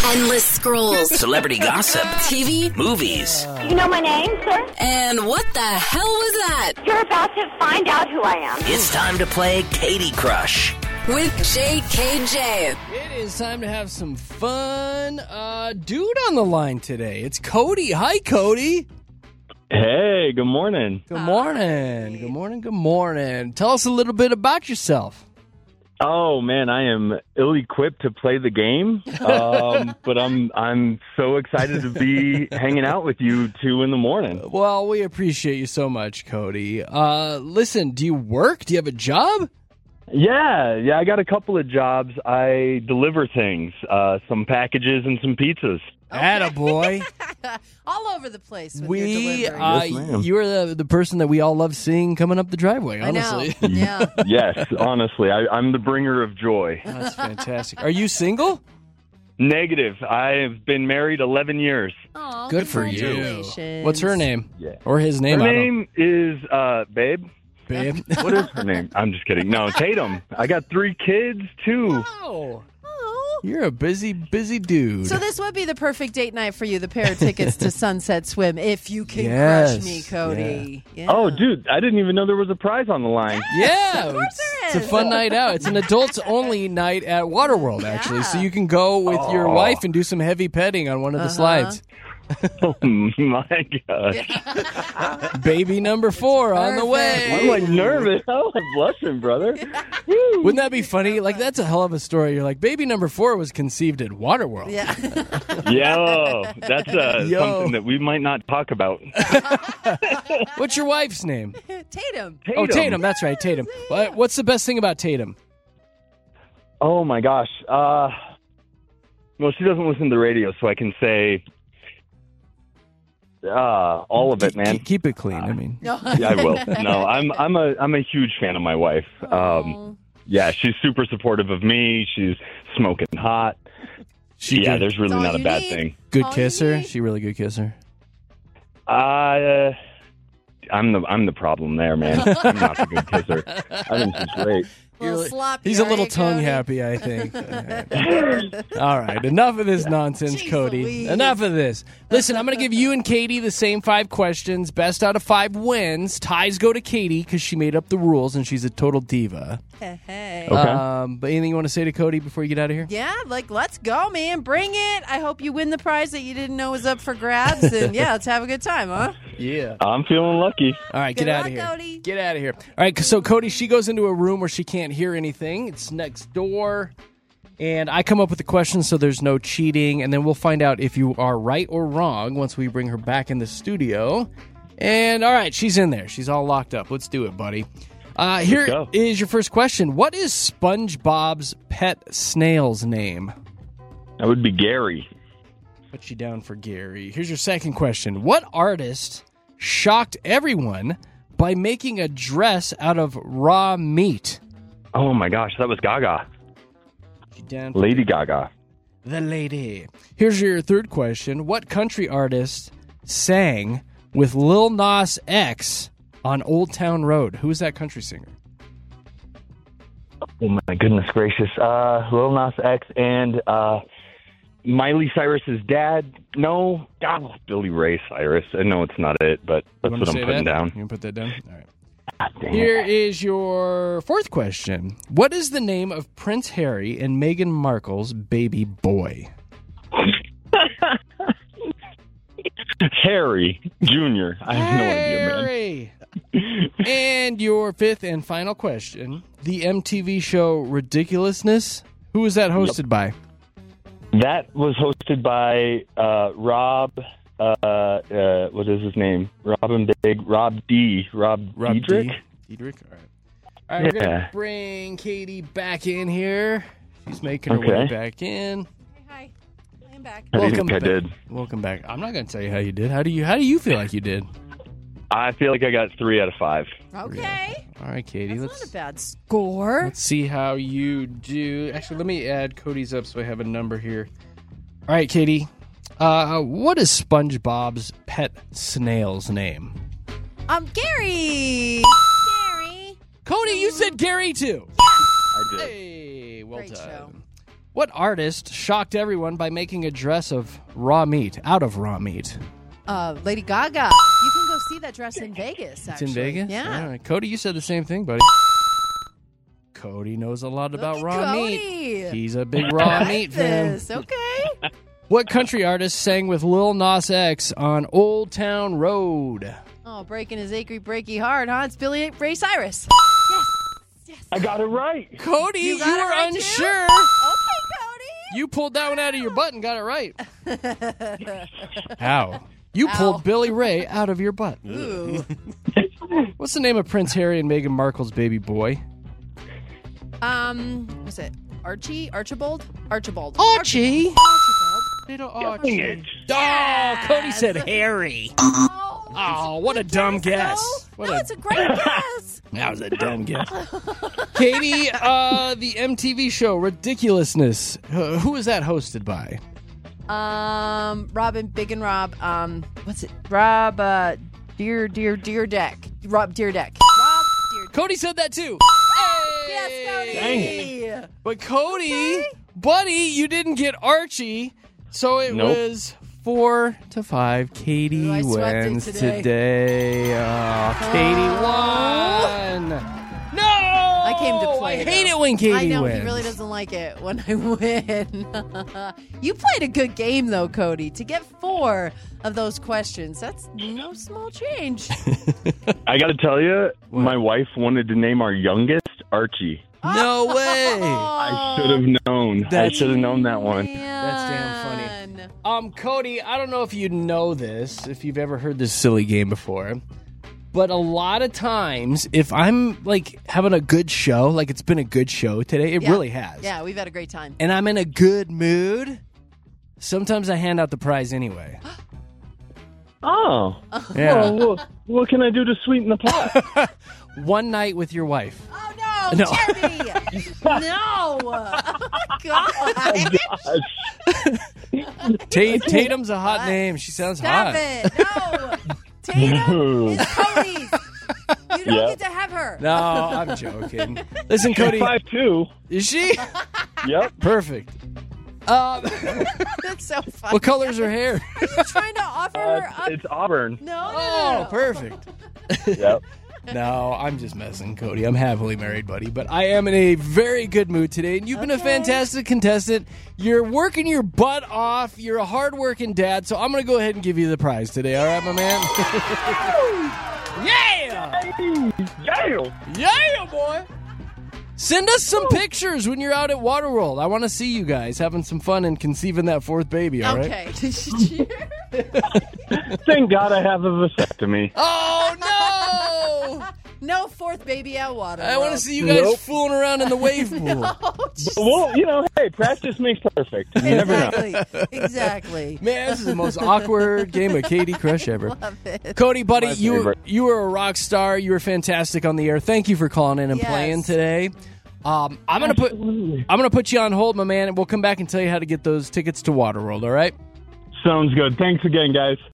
Endless scrolls. Celebrity gossip. TV. Movies. You know my name, sir? And what the hell was that? You're about to find out who I am. It's time to play Katie Crush. With JKJ. It is time to have some fun. Dude on the line today. It's Cody. Hi, Cody. Hey, good morning. Good morning. Good morning. Good morning. Tell us a little bit about yourself. Oh man, I am ill-equipped to play the game, but I'm so excited to be hanging out with you 2 a.m. Well, we appreciate you so much, Cody. Listen, do you work? Do you have a job? Yeah, I got a couple of jobs. I deliver things, some packages and some pizzas. Attaboy. All over the place with your delivery. Yes, ma'am. You are the person that we all love seeing coming up the driveway, honestly. I know. Yeah. Yes, honestly, I'm the bringer of joy. That's fantastic. Are you single? Negative. I've been married 11 years. Aw, Good for you. congratulations. What's her name? Yeah. Or his name? Her I don't- name is Babe. Babe. What is her name? I'm just kidding. No, Tatum. I got 3 kids too. Oh, Oh. you're a busy dude. So this would be the perfect date night for you, the pair of tickets to Sunset Swim, if you can Yes, crush me, Cody. Yeah. Oh, dude, I didn't even know there was a prize on the line. Yeah, Of course there it's a is. fun night out. It's an adults-only night at Waterworld, actually. So you can go with your wife and do some heavy petting on one of the slides. Oh my gosh. Baby number 4 on the I'm way. like nervous. Oh, I'm blushing, brother. Woo. Wouldn't that be funny? Like, that's a hell of a story. You're like, baby number 4 was conceived at Waterworld. Yeah. Yo, that's Yo. something that we might not talk about. What's your wife's name? Tatum. Oh, Tatum. That's right, Tatum. What's the best thing about Tatum? Oh my gosh. Well, she doesn't listen to the radio, so I can say all of it, man. Keep it clean. I mean, Yeah, I will. No, I'm a huge fan of my wife. Yeah, she's super supportive of me. She's smoking hot. she good. There's really That's all not a you bad need. thing. Good all you kisser. need. She really good kisser. I'm the problem there, man. I'm not a good kisser. I think she's great. Little sloppy, He's a are little you, tongue Cody? happy, I think. All right, enough of this nonsense, Jeez Cody. Louise. Enough of this. Listen, I'm going to give you and Katie the same 5 questions. Best out of 5 wins. Ties go to Katie because she made up the rules and she's a total diva. Hey. Okay. But anything you want to say to Cody before you get out of here? Yeah, let's go, man. Bring it. I hope you win the prize that you didn't know was up for grabs. And yeah, let's have a good time, huh? Yeah. I'm feeling lucky. All right, Good get out luck, of here. Cody. Get out of here. All right, so Cody, she goes into a room where she can't hear anything. It's next door. And I come up with the questions so there's no cheating. And then we'll find out if you are right or wrong once we bring her back in the studio. And all right, she's in there. She's all locked up. Let's do it, buddy. Here go. is your first question. What is SpongeBob's pet snail's name? That would be Gary. Put you down for Gary. Here's your second question. What artist shocked everyone by making a dress out of raw meat? Oh my gosh, that was Gaga. Put you down for Lady Gaga. the lady. Here's your third question. What country artist sang with Lil Nas X on Old Town Road? Who is that country singer? Oh my goodness gracious. Lil Nas X and Miley Cyrus's dad. No, Billy Ray Cyrus. I know it's not it, but that's You what wanna I'm say putting that? down. You can put that down? All right. God damn Here it. is your fourth question. What is the name of Prince Harry and Meghan Markle's baby boy? Harry Jr. I have no idea, man. Harry. And your fifth and final question. The MTV show Ridiculousness. Who was that hosted by? That was hosted by Rob. What is his name? Rob Diedrich. Diedrich. All right. All right, we're going to Yeah. bring Katie back in here. She's making her way Okay. back in. Hi. I'm back. How do you Welcome think I back. did? Welcome back. I'm not going to tell you how you did. How do you feel like you did? I feel like I got 3 out of 5. Okay. All right, Katie. That's Let's not a bad score. Let's see how you do. Actually, let me add Cody's up so I have a number here. All right, Katie. What is SpongeBob's pet snail's name? Gary. Gary. Cody, you said Gary too. I did. Hey, well Great done. show. What artist shocked everyone by making a dress of raw meat, out of raw meat? Lady Gaga. You can go see that dress in Vegas, actually. It's in Vegas? Yeah. All right. Cody, you said the same thing, buddy. Cody knows a lot about raw Cody. meat. He's a big raw meat fan. This, okay. What country artist sang with Lil Nas X on Old Town Road? Oh, breaking his achy breaky heart, huh? It's Billy Ray Cyrus. Yes. I got it right. Cody, you got it were right, too? unsure. Okay, Cody. You pulled that one out of your butt and got it right. How? You Ow. pulled Billy Ray out of your butt. Ooh. What's the name of Prince Harry and Meghan Markle's baby boy? What's it? Archie? Archibald? Archibald. Archie. Archibald. Little Dang Archie. it. Oh, Cody said Harry. Oh, what a dumb guess. What No, a- it's a great guess. That was a dumb guess. Katie, the MTV show Ridiculousness. Who was that hosted by? Robin, Big and Rob. What's it? Rob, Deerdeck. Rob Deerdeck. Rob Deerdeck. Cody said that too. Yes, Cody. Dang But Cody, buddy, you didn't get Archie, so it Nope. was 4-5. Katie Ooh, I swept it wins today. Oh, Katie won. No, I came to play. I hate it when Katie I know wins. he really doesn't like it when I win. You played a good game though, Cody. To get 4 of those questions, that's no small change. I got to tell you, my wife wanted to name our youngest Archie. No way. I should have known. I That's- should have known that one. That's damn funny. Man. Cody, I don't know if you know this, if you've ever heard this silly game before, but a lot of times, if I'm like having a good show, like it's been a good show today, it Yeah. really has. Yeah, we've had a great time. And I'm in a good mood, sometimes I hand out the prize anyway. Oh. Yeah. Well, what can I do to sweeten the pot? One night with your wife. Oh no, No. Jimmy! No! Oh my God! Tatum's a hot name. She sounds Stop hot. it! No, Tatum is Cody's. You don't Yep. get to have her. No, I'm joking. Listen, Cody, 5'2". is she? Yep. Perfect. That's so funny. What color's her hair? Are you trying to offer her up? It's Auburn. No. Oh, perfect. Yep. No, I'm just messing, Cody. I'm happily married, buddy. But I am in a very good mood today, and you've been a fantastic contestant. You're working your butt off. You're a hard-working dad, so I'm going to go ahead and give you the prize today. All right, my man? Yeah! Yeah. Yeah, boy! Send us some pictures when you're out at Waterworld. I want to see you guys having some fun and conceiving that 4th baby, all right? Okay. Thank God I have a vasectomy. Oh, no! No 4th baby at water. I want to see you guys Nope. fooling around in the wave pool. Well, hey, practice makes perfect. You never know. Exactly. Man, this is the most awkward game of Katie Crush ever. Love it. Cody, buddy, My you favorite. were a rock star. You were fantastic on the air. Thank you for calling in and Yes. playing today. I'm gonna put you on hold, my man, and we'll come back and tell you how to get those tickets to Waterworld. All right? Sounds good. Thanks again, guys.